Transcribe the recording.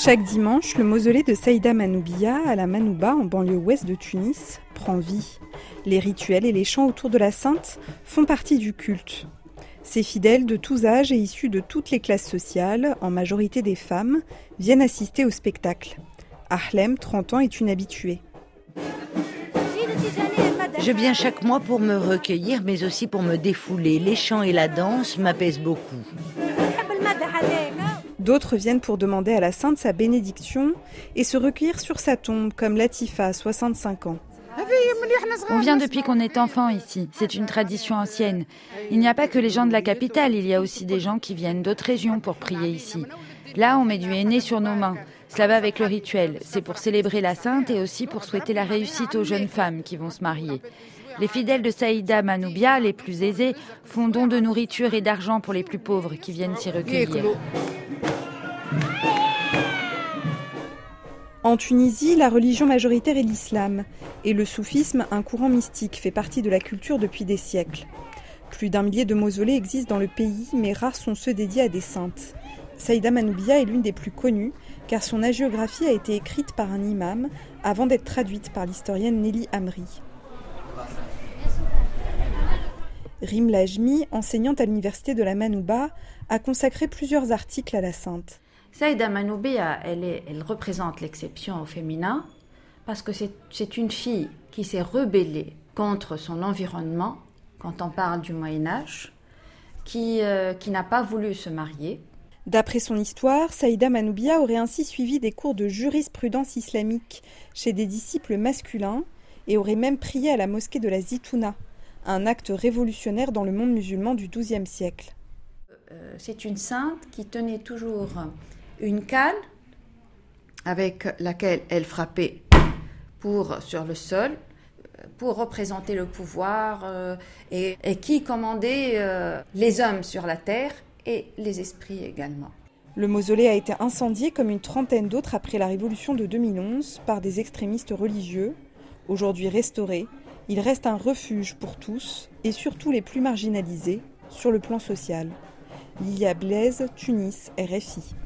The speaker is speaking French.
Chaque dimanche, le mausolée de Saïda Manoubia à la Manouba, en banlieue ouest de Tunis, prend vie. Les rituels et les chants autour de la sainte font partie du culte. Ces fidèles de tous âges et issus de toutes les classes sociales, en majorité des femmes, viennent assister au spectacle. Ahlem, 30 ans, est une habituée. Je viens chaque mois pour me recueillir, mais aussi pour me défouler. Les chants et la danse m'apaisent beaucoup. D'autres viennent pour demander à la sainte sa bénédiction et se recueillir sur sa tombe, comme Latifa, 65 ans. On vient depuis qu'on est enfant ici. C'est une tradition ancienne. Il n'y a pas que les gens de la capitale, il y a aussi des gens qui viennent d'autres régions pour prier ici. Là, on met du henné sur nos mains. Cela va avec le rituel. C'est pour célébrer la sainte et aussi pour souhaiter la réussite aux jeunes femmes qui vont se marier. Les fidèles de Saïda Manoubia, les plus aisés, font don de nourriture et d'argent pour les plus pauvres qui viennent s'y recueillir. En Tunisie, la religion majoritaire est l'islam, et le soufisme, un courant mystique, fait partie de la culture depuis des siècles. Plus d'1 millier de mausolées existent dans le pays, mais rares sont ceux dédiés à des saintes. Saïda Manoubia est l'une des plus connues, car son hagiographie a été écrite par un imam avant d'être traduite par l'historienne Nelly Amri. Rim Lajmi, enseignante à l'université de la Manouba, a consacré plusieurs articles à la sainte. Saïda Manoubia, elle représente l'exception au féminin parce que c'est une fille qui s'est rebellée contre son environnement quand on parle du Moyen-Âge, qui n'a pas voulu se marier. D'après son histoire, Saïda Manoubia aurait ainsi suivi des cours de jurisprudence islamique chez des disciples masculins et aurait même prié à la mosquée de la Zitouna, un acte révolutionnaire dans le monde musulman du XIIe siècle. C'est une sainte qui tenait toujours une canne avec laquelle elle frappait sur le sol pour représenter le pouvoir et qui commandait les hommes sur la terre et les esprits également. Le mausolée a été incendié comme une trentaine d'autres après la révolution de 2011 par des extrémistes religieux. Aujourd'hui restauré, il reste un refuge pour tous et surtout les plus marginalisés sur le plan social. Lilia Blaise, Tunis, RFI.